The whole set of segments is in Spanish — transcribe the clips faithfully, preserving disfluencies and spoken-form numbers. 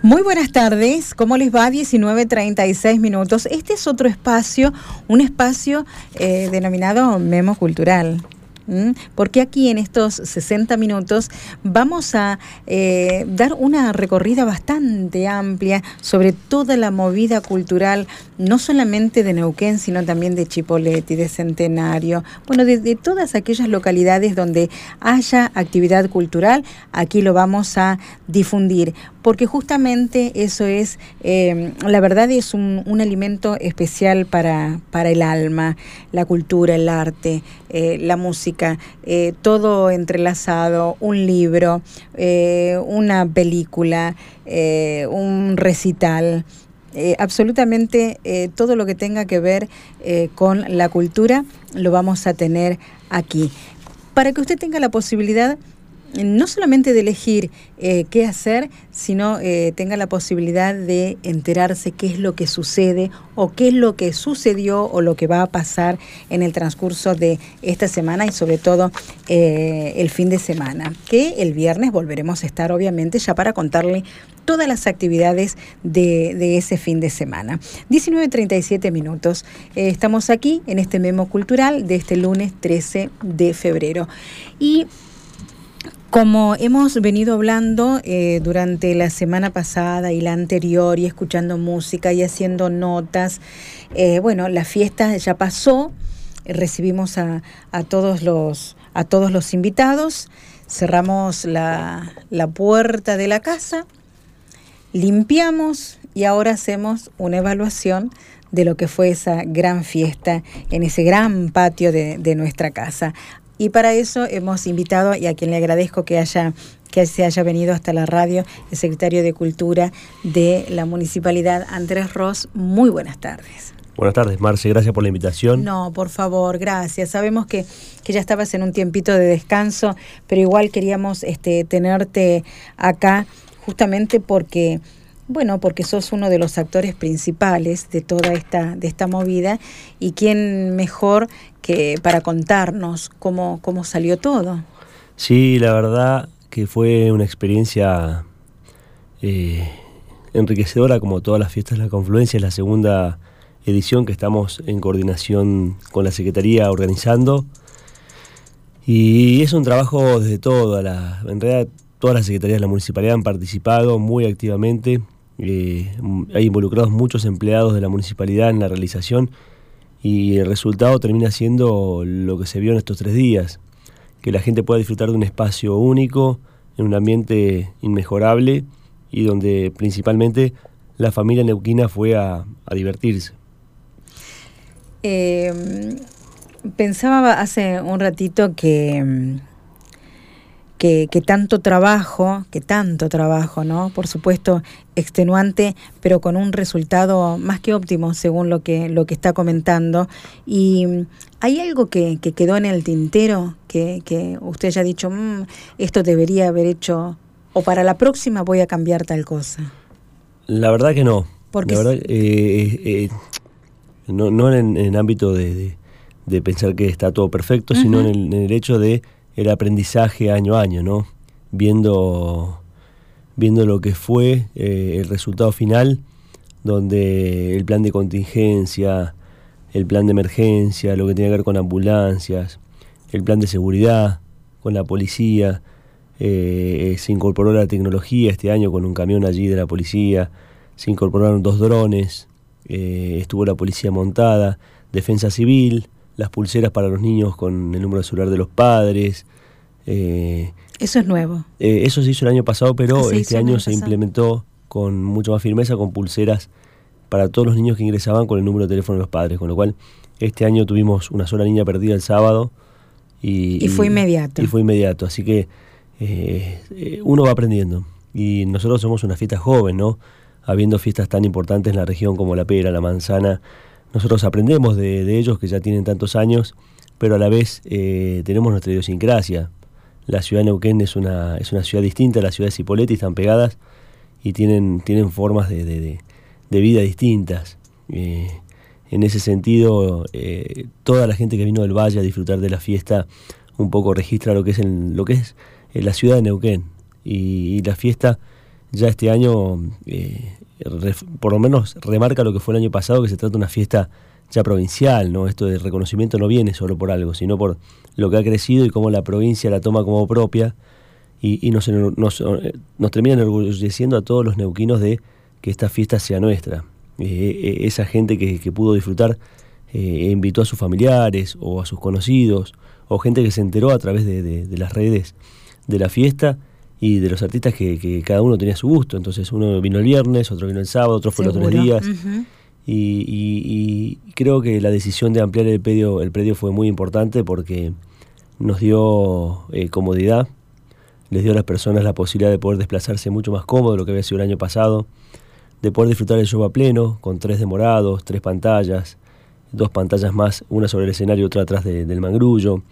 Muy buenas tardes, ¿cómo les va? diecinueve treinta y seis minutos. Este es otro espacio, un espacio eh, denominado Memo Cultural. ¿Mm? Porque aquí en estos sesenta minutos vamos a eh, dar una recorrida bastante amplia sobre toda la movida cultural, no solamente de Neuquén, sino también de Chipoleti, de Centenario, bueno, de, de todas aquellas localidades donde haya actividad cultural, aquí lo vamos a difundir, porque justamente eso es, eh, la verdad es un, un alimento especial para, para el alma, la cultura, el arte, eh, la música, eh, todo entrelazado, un libro, eh, una película, eh, un recital, eh, absolutamente eh, todo lo que tenga que ver eh, con la cultura lo vamos a tener aquí, para que usted tenga la posibilidad no solamente de elegir eh, qué hacer, sino eh, tenga la posibilidad de enterarse qué es lo que sucede o qué es lo que sucedió o lo que va a pasar en el transcurso de esta semana y sobre todo eh, el fin de semana, que el viernes volveremos a estar obviamente ya para contarle todas las actividades de, de ese fin de semana. diecinueve treinta y siete minutos. Eh, estamos aquí en este Memo Cultural de este lunes trece de febrero. Y como hemos venido hablando eh, durante la semana pasada y la anterior y escuchando música y haciendo notas, eh, bueno, la fiesta ya pasó, eh, recibimos a, a, todos los, a todos los invitados, cerramos la, la puerta de la casa, limpiamos y ahora hacemos una evaluación de lo que fue esa gran fiesta en ese gran patio de, de nuestra casa. Y para eso hemos invitado, y a quien le agradezco que haya que se haya venido hasta la radio, el secretario de Cultura de la Municipalidad, Andrés Ros. Muy buenas tardes. Buenas tardes, Marce, gracias por la invitación. No, por favor, gracias. Sabemos que, que ya estabas en un tiempito de descanso, pero igual queríamos este, tenerte acá justamente porque, bueno, porque sos uno de los actores principales de toda esta, de esta movida, y quién mejor que para contarnos cómo, cómo salió todo. Sí, la verdad que fue una experiencia eh, enriquecedora, como todas las fiestas de la Confluencia. Es la segunda edición que estamos en coordinación con la Secretaría organizando, y es un trabajo desde toda la, en realidad todas las secretarías de la Municipalidad han participado muy activamente. Eh, hay involucrados muchos empleados de la Municipalidad en la realización, y el resultado termina siendo lo que se vio en estos tres días, que la gente pueda disfrutar de un espacio único, en un ambiente inmejorable, y donde principalmente la familia neuquina fue a, a divertirse. Eh, pensaba hace un ratito que... Que, que tanto trabajo, que tanto trabajo, ¿no? Por supuesto, extenuante, pero con un resultado más que óptimo, según lo que, lo que está comentando. Y ¿hay algo que, que quedó en el tintero, que, que usted haya dicho, mmm, esto debería haber hecho, o para la próxima voy a cambiar tal cosa? La verdad que no. Porque la verdad, eh, eh, no, no en el ámbito de, de, de pensar que está todo perfecto, uh-huh. sino en el, en el hecho de el aprendizaje año a año, ¿no? Viendo, viendo lo que fue eh, el resultado final, donde el plan de contingencia, el plan de emergencia, lo que tiene que ver con ambulancias, el plan de seguridad, con la policía, eh, se incorporó la tecnología este año con un camión allí de la policía, se incorporaron dos drones, eh, estuvo la policía montada, defensa civil, las pulseras para los niños con el número de celular de los padres. Eh, eso es nuevo. Eh, eso se hizo el año pasado, pero ah, este año se implementó con mucho más firmeza, con pulseras para todos los niños que ingresaban con el número de teléfono de los padres, con lo cual este año tuvimos una sola niña perdida el sábado. Y, y fue y, inmediato. Y fue inmediato, así que eh, uno va aprendiendo. Y nosotros somos una fiesta joven, ¿no? Habiendo fiestas tan importantes en la región como la pera, la manzana, nosotros aprendemos de, de ellos que ya tienen tantos años, pero a la vez eh, tenemos nuestra idiosincrasia. La ciudad de Neuquén es una, es una ciudad distinta, la ciudad de Cipolletti, están pegadas y tienen, tienen formas de, de, de, de vida distintas. Eh, en ese sentido, eh, toda la gente que vino del Valle a disfrutar de la fiesta un poco registra lo que es, el, lo que es la ciudad de Neuquén. Y, y la fiesta ya este año, eh, ref, por lo menos remarca lo que fue el año pasado, que se trata de una fiesta ya provincial, ¿no? Esto de reconocimiento no viene solo por algo, sino por lo que ha crecido y cómo la provincia la toma como propia, y, y nos, nos, nos termina enorgulleciendo a todos los neuquinos de que esta fiesta sea nuestra. Eh, esa gente que, que pudo disfrutar, eh, invitó a sus familiares o a sus conocidos, o gente que se enteró a través de, de, de las redes de la fiesta y de los artistas que, que cada uno tenía su gusto. Entonces uno vino el viernes, otro vino el sábado, otro fue los tres días. Uh-huh. y, y, y creo que la decisión de ampliar el predio, el predio fue muy importante porque nos dio eh, comodidad, les dio a las personas la posibilidad de poder desplazarse mucho más cómodo de lo que había sido el año pasado, de poder disfrutar el show a pleno, con tres demorados, tres pantallas, dos pantallas más, una sobre el escenario y otra atrás de, del mangrullo,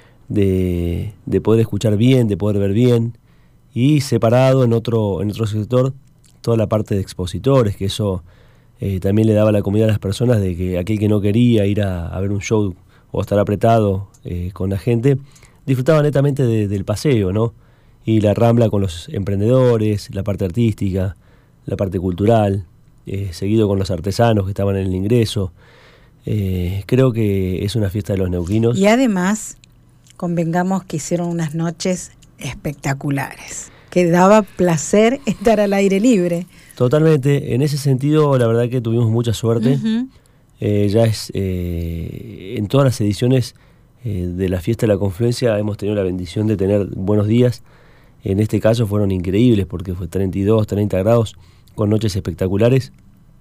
de, de poder escuchar bien, de poder ver bien, y separado en otro, en otro sector toda la parte de expositores, que eso eh, también le daba la comodidad a las personas de que aquel que no quería ir a, a ver un show o estar apretado eh, con la gente, disfrutaba netamente de, del paseo, ¿no? Y la Rambla con los emprendedores, la parte artística, la parte cultural, eh, seguido con los artesanos que estaban en el ingreso. Eh, creo que es una fiesta de los neuquinos. Y además, convengamos que hicieron unas noches espectaculares, que daba placer estar al aire libre. Totalmente, en ese sentido la verdad que tuvimos mucha suerte. Uh-huh. eh, ya es eh, en todas las ediciones eh, de la fiesta de la confluencia hemos tenido la bendición de tener buenos días. En este caso fueron increíbles porque fue treinta y dos, treinta grados con noches espectaculares,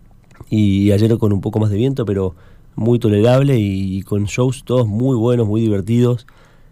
y ayer con un poco más de viento, pero muy tolerable, y, y con shows todos muy buenos, muy divertidos,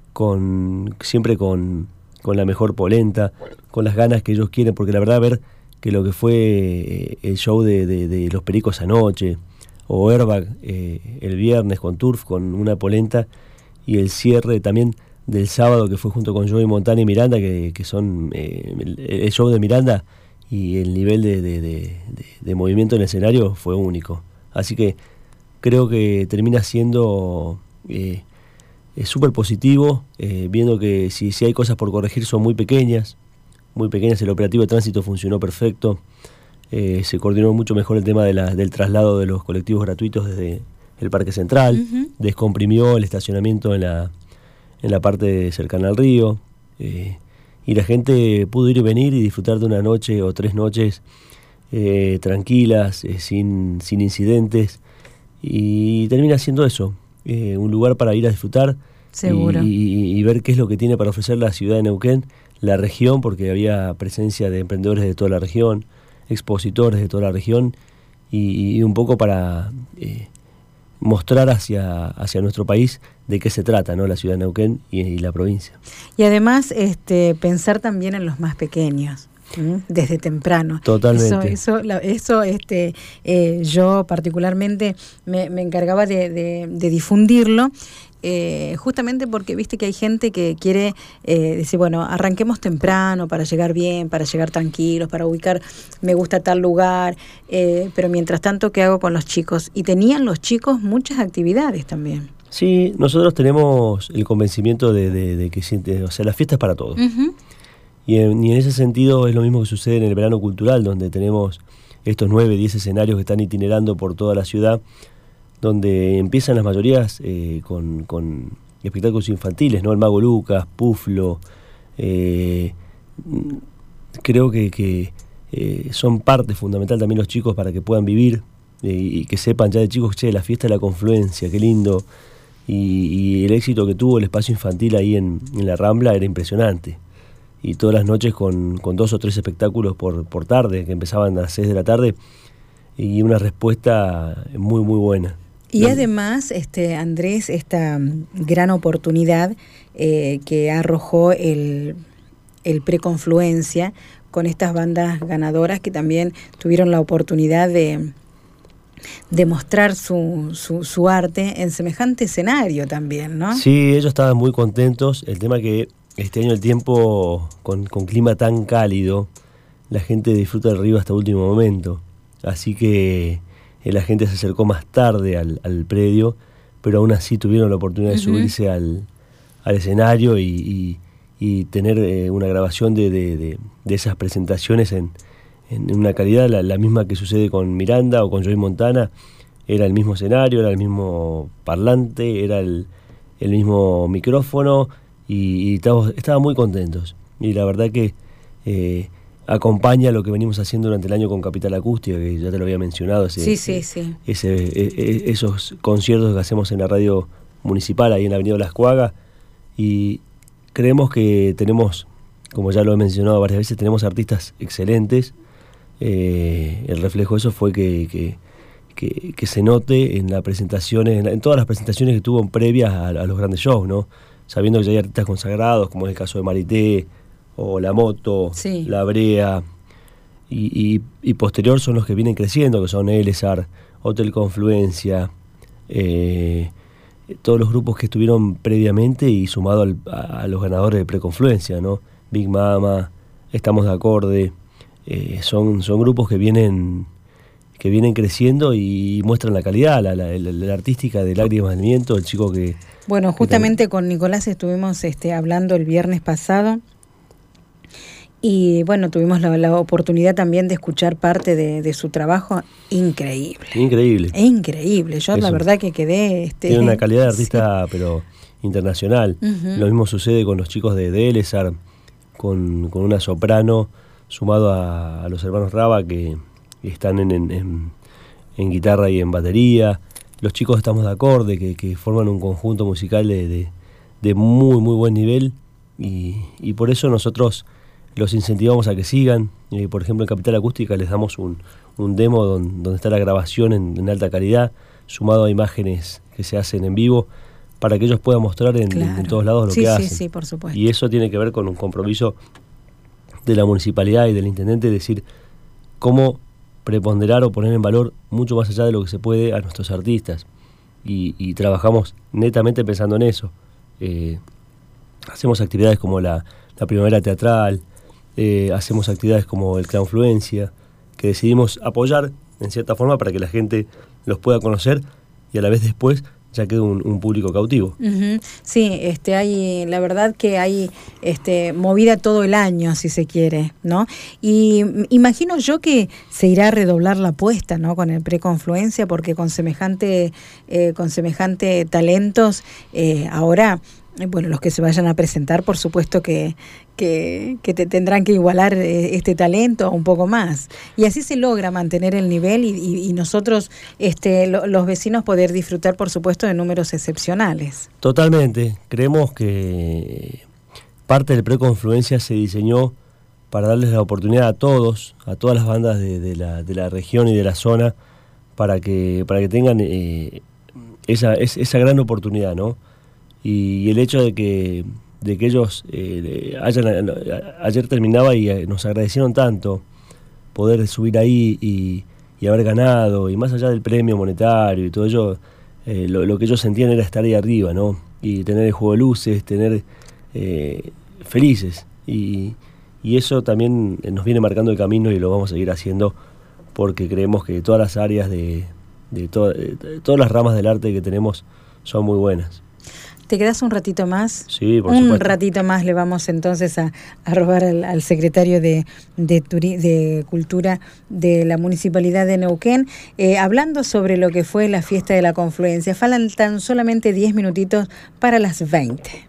con siempre con, con la mejor polenta, con las ganas que ellos quieren, porque la verdad ver que lo que fue el show de, de, de Los Pericos anoche, o Airbag eh, el viernes con Turf, con una polenta, y el cierre también del sábado que fue junto con Joey Montana y Miranda, que, que son eh, el, el show de Miranda y el nivel de, de, de, de, de movimiento en el escenario fue único. Así que creo que termina siendo eh, súper positivo, eh, viendo que si, si hay cosas por corregir son muy pequeñas, muy pequeñas. El operativo de tránsito funcionó perfecto, eh, se coordinó mucho mejor el tema de la, del traslado de los colectivos gratuitos desde el Parque Central, uh-huh. descomprimió el estacionamiento en la, en la parte cercana al río, eh, y la gente pudo ir y venir y disfrutar de una noche o tres noches eh, tranquilas, eh, sin, sin incidentes, y termina siendo eso, eh, un lugar para ir a disfrutar. Seguro. Y, y, y ver qué es lo que tiene para ofrecer la ciudad de Neuquén, la región, porque había presencia de emprendedores de toda la región, expositores de toda la región, y, y un poco para eh, mostrar hacia, hacia nuestro país de qué se trata, ¿no? La ciudad de Neuquén y, y la provincia. Y además este, pensar también en los más pequeños, ¿sí? Desde temprano. Totalmente. Eso, eso, la, eso este, eh, yo particularmente me, me encargaba de, de, de difundirlo. Eh, justamente porque viste que hay gente que quiere eh, decir, bueno, arranquemos temprano para llegar bien, para llegar tranquilos, para ubicar, me gusta tal lugar, eh, pero mientras tanto, ¿qué hago con los chicos? Y tenían los chicos muchas actividades también. Sí, nosotros tenemos el convencimiento de, de, de que o sea, la fiesta es para todos. Uh-huh. Y, en, y en ese sentido es lo mismo que sucede en el verano cultural, donde tenemos estos nueve, diez escenarios que están itinerando por toda la ciudad, donde empiezan las mayorías eh, con, con espectáculos infantiles, ¿no? El Mago Lucas, Puflo, eh, creo que, que eh, son parte fundamental también los chicos para que puedan vivir eh, y que sepan ya de chicos, che, la fiesta de la confluencia, qué lindo, y, y el éxito que tuvo el espacio infantil ahí en, en la Rambla era impresionante, y todas las noches con, con dos o tres espectáculos por, por tarde, que empezaban a las seis de la tarde, y una respuesta muy muy buena. Y ¿no? Además, este Andrés, esta gran oportunidad eh, que arrojó el, el Preconfluencia con estas bandas ganadoras que también tuvieron la oportunidad de, de mostrar su, su, su arte en semejante escenario también, ¿no? Sí, ellos estaban muy contentos. El tema que este año el tiempo, con, con clima tan cálido, la gente disfruta del río hasta el último momento. Así que eh, la gente se acercó más tarde al, al predio, pero aún así tuvieron la oportunidad de uh-huh. subirse al, al escenario y, y, y tener eh, una grabación de, de, de, de esas presentaciones en, en una calidad la, la misma que sucede con Miranda o con Joey Montana. Era el mismo escenario, era el mismo parlante, era el, el mismo micrófono y, y estábamos, estábamos muy contentos. Y la verdad que eh, acompaña lo que venimos haciendo durante el año con Capital Acústica, que ya te lo había mencionado. Ese, sí, sí, sí. Ese, ese, esos conciertos que hacemos en la radio municipal, ahí en la Avenida Las Cuagas. Y creemos que tenemos, como ya lo he mencionado varias veces, tenemos artistas excelentes. Eh, el reflejo de eso fue que... que Que, que se note en las presentaciones, en, en todas las presentaciones que tuvo previas a, a los grandes shows, ¿no? Sabiendo que ya hay artistas consagrados, como es el caso de Marité, o La Moto, sí. La Brea, y, y, y posterior son los que vienen creciendo, que son Elesar, Hotel Confluencia, eh, todos los grupos que estuvieron previamente y sumado al, a, a los ganadores de Preconfluencia, ¿no? Big Mama, Estamos de Acorde, eh, son, son grupos que vienen... que vienen creciendo y muestran la calidad, la, la, la, la artística de Lágrimas del Viento, el chico que... Bueno, justamente que con Nicolás estuvimos este, hablando el viernes pasado y bueno, tuvimos la, la oportunidad también de escuchar parte de, de su trabajo. Increíble. Increíble. Increíble. Yo Eso. La verdad que quedé... Este, Tiene una calidad de artista, sí. pero internacional. Uh-huh. Lo mismo sucede con los chicos de, de Elesar, con, con una soprano, sumado a, a los hermanos Raba, que... están en, en, en, en guitarra y en batería. Los chicos Estamos de Acorde, que, que forman un conjunto musical de, de, de muy, muy buen nivel, y, y por eso nosotros los incentivamos a que sigan. Eh, por ejemplo, en Capital Acústica les damos un, un demo donde, donde está la grabación en, en alta calidad, sumado a imágenes que se hacen en vivo, para que ellos puedan mostrar en, claro. en, en todos lados lo sí, que sí, hacen. Sí, por supuesto. Y eso tiene que ver con un compromiso de la municipalidad y del intendente, decir cómo preponderar o poner en valor mucho más allá de lo que se puede a nuestros artistas, y, y trabajamos netamente pensando en eso. Eh, hacemos actividades como la, la Primavera Teatral, eh, hacemos actividades como el Clownfluencia, que decidimos apoyar en cierta forma para que la gente los pueda conocer y a la vez después ya queda un, un público cautivo. Uh-huh. Sí, este, hay, la verdad que hay este, movida todo el año, si se quiere, ¿no? Y imagino yo que se irá a redoblar la apuesta, ¿no? Con el Preconfluencia, porque con semejante, eh, con semejante talentos, eh, ahora, bueno, los que se vayan a presentar, por supuesto que, que, que te tendrán que igualar este talento un poco más. Y así se logra mantener el nivel y, y, y nosotros, este, lo, los vecinos, poder disfrutar, por supuesto, de números excepcionales. Totalmente. Creemos que parte del Preconfluencia se diseñó para darles la oportunidad a todos, a todas las bandas de, de, la, de la región y de la zona, para que, para que tengan eh, esa, esa gran oportunidad, ¿no? Y el hecho de que, de que ellos eh, hayan, ayer terminaba y nos agradecieron tanto poder subir ahí y, y haber ganado, y más allá del premio monetario y todo ello, eh, lo, lo que ellos sentían era estar ahí arriba, ¿no? Y tener el juego de luces, tener eh, felices, y, y eso también nos viene marcando el camino y lo vamos a seguir haciendo, porque creemos que todas las áreas de, de, to, de todas las ramas del arte que tenemos son muy buenas. ¿Te quedas un ratito más? Sí, por un supuesto. Un ratito más le vamos entonces a, a robar al, al secretario de, de, Turi, de Cultura de la Municipalidad de Neuquén, eh, hablando sobre lo que fue la fiesta de la Confluencia. Faltan solamente diez minutitos para las veinte.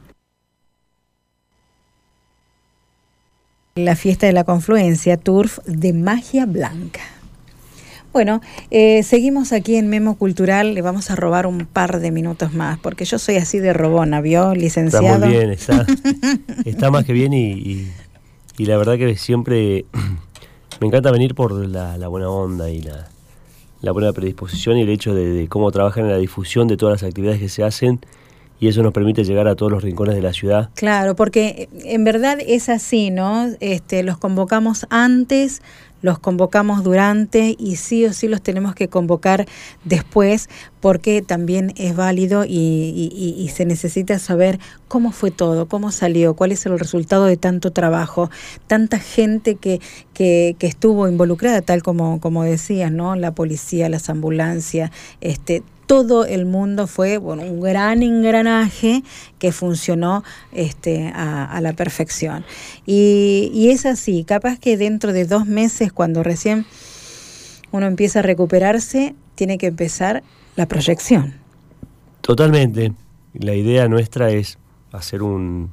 La fiesta de la Confluencia, Turf de Magia Blanca. Bueno, eh, seguimos aquí en Memo Cultural, le vamos a robar un par de minutos más, porque yo soy así de robona, ¿vio, licenciado? Está muy bien, está, está más que bien, y, y, y la verdad que siempre me encanta venir por la, la buena onda y la, la buena predisposición y el hecho de, de cómo trabajan en la difusión de todas las actividades que se hacen, y eso nos permite llegar a todos los rincones de la ciudad. Claro, porque en verdad es así, ¿no? Este, los convocamos antes, los convocamos durante, y sí o sí los tenemos que convocar después, porque también es válido y, y, y se necesita saber cómo fue todo, cómo salió, cuál es el resultado de tanto trabajo, tanta gente que, que, que estuvo involucrada, tal como, como decías, ¿no? La policía, las ambulancias, este todo el mundo fue bueno, un gran engranaje que funcionó este, a, a la perfección. Y, y es así, capaz que dentro de dos meses, cuando recién uno empieza a recuperarse, tiene que empezar la proyección. Totalmente. La idea nuestra es hacer un,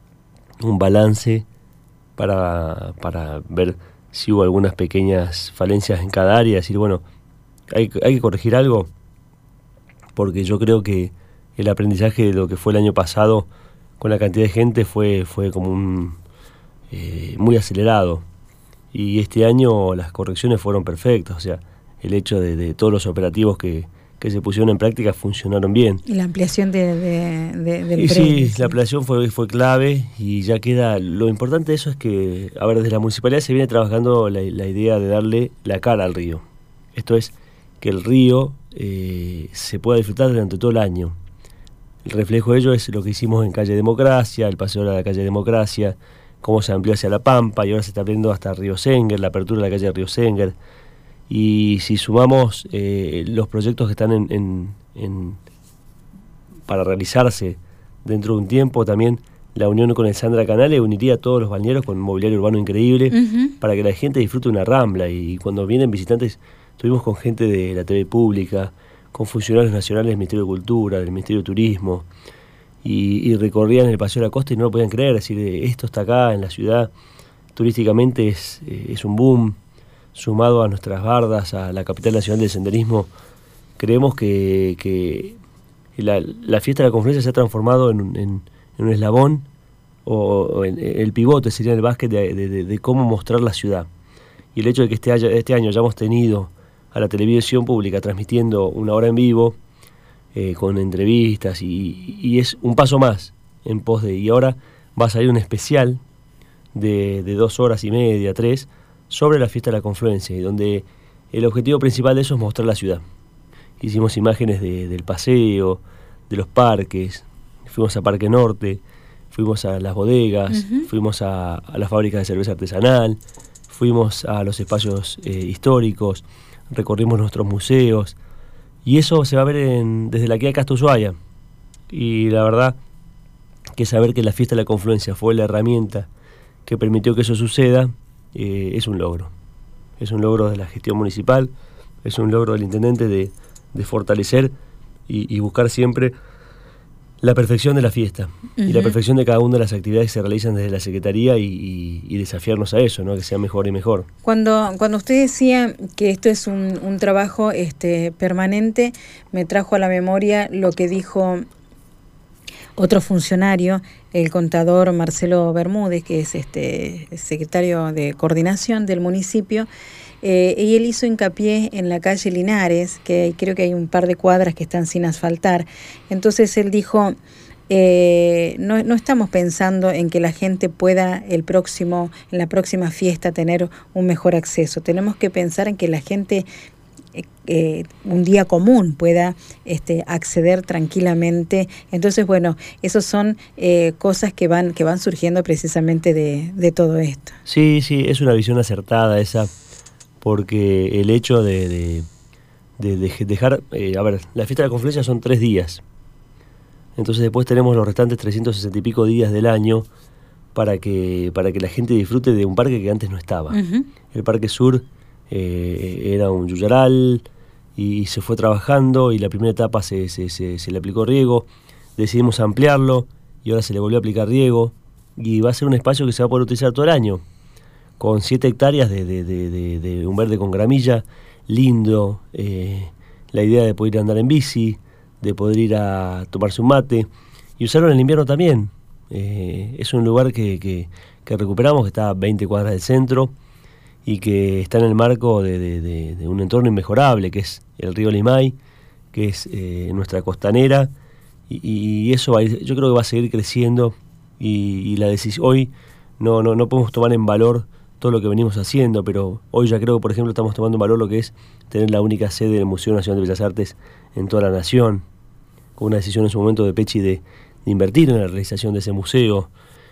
un balance para, para ver si hubo algunas pequeñas falencias en cada área, decir, bueno, hay, hay que corregir algo, porque yo creo que el aprendizaje de lo que fue el año pasado con la cantidad de gente fue, fue como un eh, muy acelerado, y este año las correcciones fueron perfectas, o sea, el hecho de, de todos los operativos que, que se pusieron en práctica funcionaron bien. Y la ampliación de, de, de, del y predio, sí, sí, la ampliación fue, fue clave, y ya queda, lo importante de eso es que, a ver, desde la municipalidad se viene trabajando la, la idea de darle la cara al río. Esto es, que el río eh, se pueda disfrutar durante todo el año. El reflejo de ello es lo que hicimos en Calle Democracia, el paseo de la Calle Democracia, cómo se amplió hacia La Pampa, y ahora se está abriendo hasta Río Senguer, la apertura de la calle de Río Senguer. Y si sumamos eh, los proyectos que están en, en, en, para realizarse dentro de un tiempo, también la unión con el Sandra Canale uniría a todos los balnearios con un mobiliario urbano increíble, uh-huh, para que la gente disfrute una rambla. Y cuando vienen visitantes, estuvimos con gente de la T V pública, con funcionarios nacionales del Ministerio de Cultura, del Ministerio de Turismo, y, y recorrían el Paseo de la Costa y no lo podían creer, es decir, esto está acá en la ciudad, turísticamente es, es un boom. Sumado a nuestras bardas, a la capital nacional del senderismo, creemos que, que la, la fiesta de la confluencia se ha transformado en, en, en un eslabón, o, o en el pivote sería el básquet de, de, de cómo mostrar la ciudad. Y el hecho de que este año, este año hayamos tenido a la televisión pública transmitiendo una hora en vivo, eh, con entrevistas, y, y es un paso más en pos de, y ahora va a salir un especial de, de dos horas y media, tres, sobre la fiesta de la confluencia, y donde el objetivo principal de eso es mostrar la ciudad. Hicimos imágenes de, del paseo, de los parques, fuimos a Parque Norte, fuimos a las bodegas, uh-huh, fuimos a, a las fábricas de cerveza artesanal, fuimos a los espacios eh, históricos, recorrimos nuestros museos, y eso se va a ver en, desde la Queda Casta Ushuaia. Y la verdad que saber que la fiesta de la confluencia fue la herramienta que permitió que eso suceda, Eh, es un logro, es un logro de la gestión municipal, es un logro del intendente de, de fortalecer y, y buscar siempre la perfección de la fiesta, uh-huh, y la perfección de cada una de las actividades que se realizan desde la Secretaría, y, y, y desafiarnos a eso, ¿no? Que sea mejor y mejor. Cuando, cuando usted decía que esto es un, un trabajo este, permanente, me trajo a la memoria lo que dijo otro funcionario, el contador Marcelo Bermúdez, que es este secretario de coordinación del municipio, eh, y él hizo hincapié en la calle Linares, que creo que hay un par de cuadras que están sin asfaltar. Entonces él dijo, eh, no, no estamos pensando en que la gente pueda el próximo, en la próxima fiesta tener un mejor acceso. Tenemos que pensar en que la gente Eh, un día común pueda este, acceder tranquilamente. Entonces, bueno, esas son eh, cosas que van que van surgiendo precisamente de, de todo esto. Sí, sí, es una visión acertada esa, porque el hecho de, de, de, de dejar, eh, a ver, la fiesta de la confluencia son tres días, entonces después tenemos los restantes trescientos sesenta y pico días del año para que, para que la gente disfrute de un parque que antes no estaba. Uh-huh. El Parque Sur Eh, era un yuyaral, y se fue trabajando, y la primera etapa se, se, se, se le aplicó riego, decidimos ampliarlo y ahora se le volvió a aplicar riego, y va a ser un espacio que se va a poder utilizar todo el año, con siete hectáreas de, de, de, de, de un verde con gramilla, lindo, eh, la idea de poder ir a andar en bici, de poder ir a tomarse un mate, y usarlo en el invierno también. Eh, es un lugar que, que, que recuperamos, que está a veinte cuadras del centro, y que está en el marco de, de, de, de un entorno inmejorable, que es el río Limay, que es eh, nuestra costanera, y, y eso va a ir, yo creo que va a seguir creciendo, y, y la decisión hoy no, no, no podemos tomar en valor todo lo que venimos haciendo, pero hoy ya creo que, por ejemplo, estamos tomando en valor lo que es tener la única sede del Museo Nacional de Bellas Artes en toda la nación, con una decisión en su momento de Pechi de, de invertir en la realización de ese museo.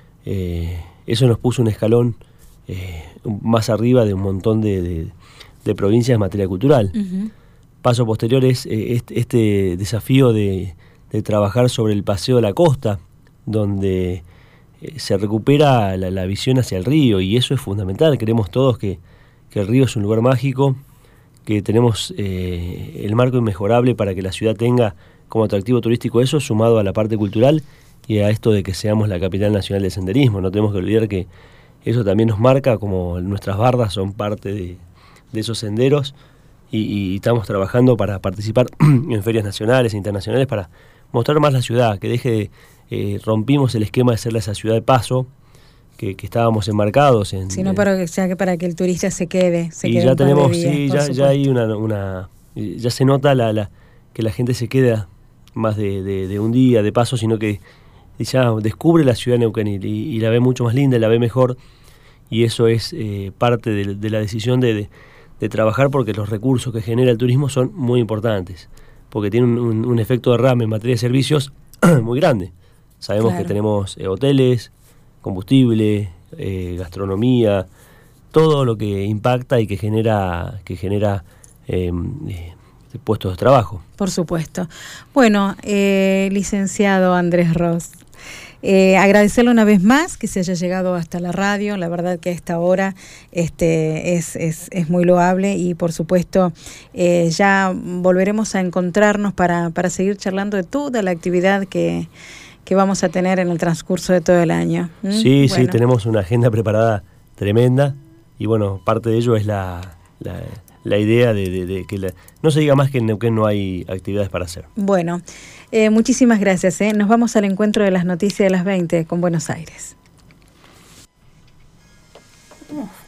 Eh, eso nos puso un escalón Eh, más arriba de un montón de, de, de provincias en materia cultural. Uh-huh. paso posterior es eh, este, este desafío de, de trabajar sobre el paseo de la costa, donde eh, se recupera la, la visión hacia el río, y eso es fundamental. Queremos todos que, que el río es un lugar mágico, que tenemos eh, el marco inmejorable para que la ciudad tenga como atractivo turístico eso, sumado a la parte cultural y a esto de que seamos la capital nacional del senderismo. No tenemos que olvidar que eso también nos marca, como nuestras bardas son parte de, de esos senderos, y, y estamos trabajando para participar en ferias nacionales e internacionales para mostrar más la ciudad, que deje de, eh, rompimos el esquema de ser esa ciudad de paso, que, que estábamos enmarcados en... Sino para que, ya que para que el turista se quede, se y quede ya un par tenemos, de días, sí, ya, ya hay una, una, ya se nota la, la, que la gente se queda más de, de, de un día de paso, sino que ya descubre la ciudad de Neuquén y, y la ve mucho más linda, la ve mejor, y eso es eh, parte de, de la decisión de, de, de trabajar, porque los recursos que genera el turismo son muy importantes, porque tiene un, un, un efecto derrame en materia de servicios muy grande. Sabemos claro. que tenemos eh, hoteles, combustible, eh, gastronomía, todo lo que impacta y que genera, que genera eh, eh, puestos de trabajo. Por supuesto. Bueno, eh, licenciado Andrés Ros, eh, agradecerle una vez más que se haya llegado hasta la radio. La verdad que a esta hora este, es, es, es muy loable, y por supuesto eh, ya volveremos a encontrarnos para, para seguir charlando de toda la actividad que, que vamos a tener en el transcurso de todo el año. ¿Mm? Sí, bueno. sí, tenemos una agenda preparada tremenda, y bueno, parte de ello es la... la la idea de, de, de que la, no se diga más que en Neuquén no hay actividades para hacer. Bueno, eh, muchísimas gracias. ¿eh? Nos vamos al encuentro de las noticias de las veinte con Buenos Aires. Uf.